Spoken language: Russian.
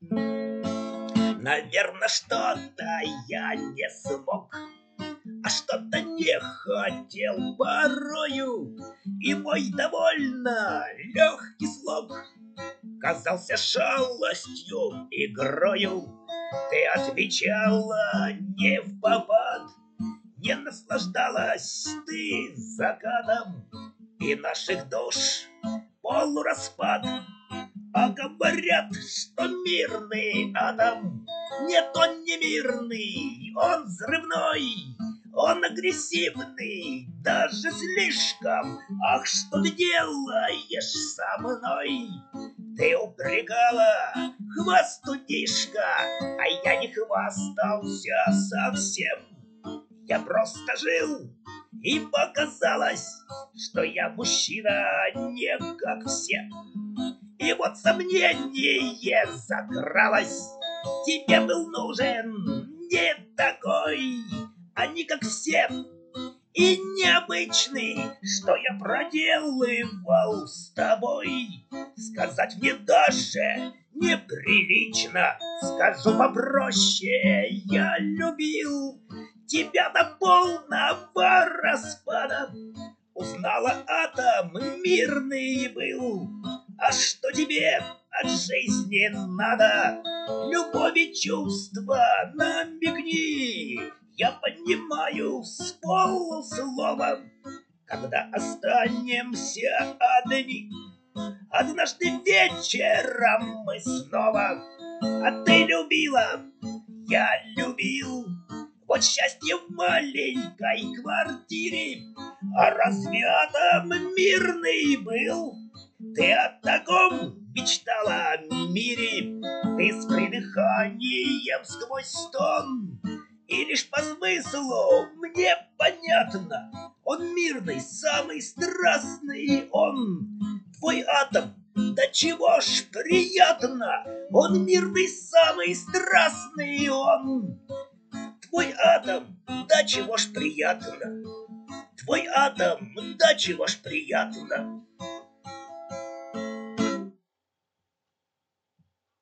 Наверно, что-то я не смог, а что-то не хотел порою, и мой довольно легкий слог казался шалостью, игрою. Ты отвечала не впопад, не наслаждалась ты закатом и наших душ полураспад. А говорят, что мирный атом. Нет, он не мирный, он взрывной, он агрессивный, даже слишком. Ах, что ты делаешь со мной? Ты упрекала, хвастунишка, а я не хвастался совсем. Я просто жил, и показалось, что я мужчина не как все. И вот сомнение закралось. Тебе был нужен не такой, а не как все. И необычный, что я проделывал с тобой. Сказать мне даже неприлично. Скажу попроще, я любил тебя до полного распада. Узнала, атом мирный был. А что тебе от жизни надо? Любовь и чувства намекни. Я понимаю с полуслова, когда останемся одни. Однажды вечером мы снова, а ты любила, я любил. Вот счастье в маленькой квартире, а разве атом мирный был? Ты о таком мечтала мире, ты с придыханием сквозь стон. И лишь по смыслу мне понятно, он мирный, самый страстный он. Твой атом, да чего ж приятно, он мирный, самый страстный он. Твой атом, да чего ж приятно, твой атом, да чего ж приятно.